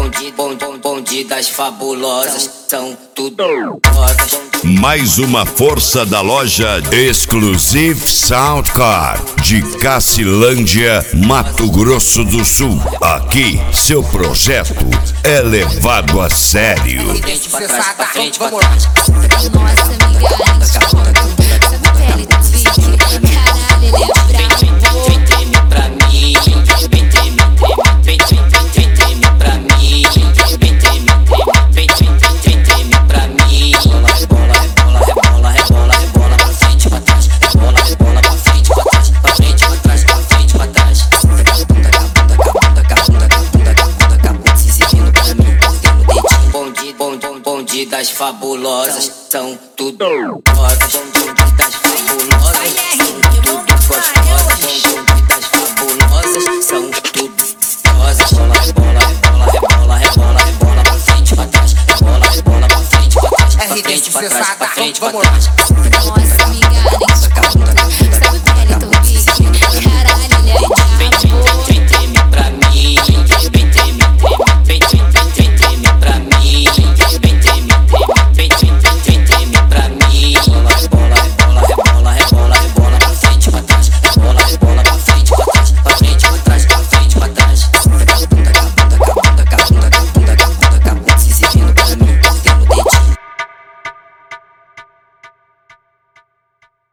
bonde das fabulosas, são tudo rosas. Mais uma força da loja Exclusive Soundcar de Cacilândia, Mato Grosso do Sul. Aqui, seu projeto é levado a sério. Frente pra trás, pra frente, pra trás. Nossa, amiga, antes essa pele do Vicky, caralho, ele é brabo. Vem treme pra mim, vem treme pra mim, vem treme pra mim. Rebola pra frente, pra trás, rebola pra frente, pra trás, pra frente, pra trás, pra frente, pra trás. Bunda, se exibindo pra mim, mordendo dedinho. Bonde das fabulosas, são tudo rosas. Bonde das fabulosas, são tudo gostosas. Bonde das fabulosas, são tudo rosas. Rebola pra frente, pra trás, rebola pra frente, pra trás, pra frente, pra trás, pra frente, pra trás.